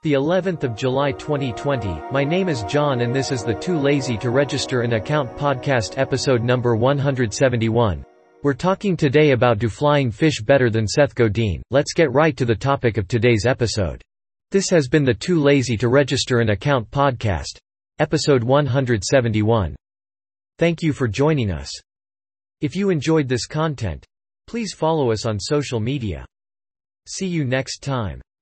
The 11th of July 2020. My name is John and this is the Too Lazy to Register an Account podcast episode number 171. We're talking today about do flying fish better than Seth Godin. Let's get right to the topic of today's episode. This has been the Too Lazy to Register an Account podcast, episode 171. Thank you for joining us. If you enjoyed this content, please follow us on social media. See you next time.